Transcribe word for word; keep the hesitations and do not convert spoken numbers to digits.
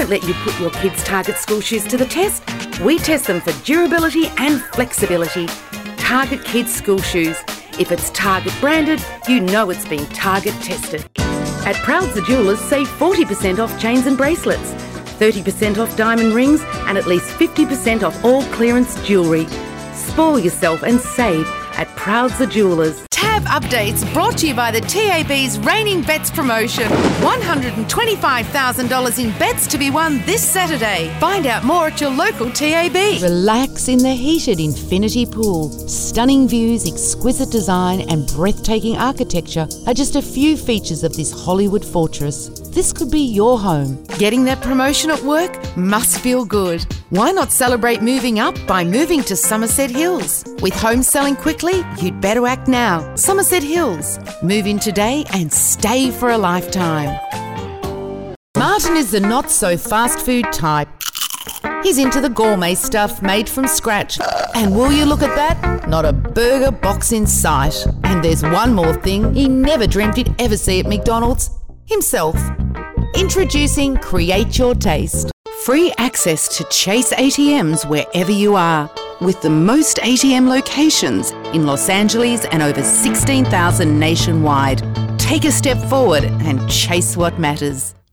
won't let you put your kids' Target school shoes to the test. We test them for durability and flexibility. Target Kids School Shoes. If it's Target branded, you know it's been Target tested. At Prouds the Jewellers, save forty percent off chains and bracelets, thirty percent off diamond rings, and at least fifty percent off all clearance jewellery. Spoil yourself and save at Prouds the Jewellers. Tab updates brought to you by the T A B's Raining Bets promotion. one hundred twenty-five thousand dollars in bets to be won this Saturday. Find out more at your local T A B. Relax in the heated infinity pool. Stunning views, exquisite design and breathtaking architecture are just a few features of this Hollywood fortress. This could be your home. Getting that promotion at work must feel good. Why not celebrate moving up by moving to Somerset Hills? With homes selling quickly, you'd better act now. Somerset Hills. Move in today and stay for a lifetime. Martin is the not-so-fast food type. He's into the gourmet stuff made from scratch. And will you look at that? Not a burger box in sight. And there's one more thing he never dreamt he'd ever see at McDonald's. Himself. Introducing Create Your Taste. Free access to Chase A T Ms wherever you are, with the most A T M locations in Los Angeles and over sixteen thousand nationwide. Take a step forward and chase what matters.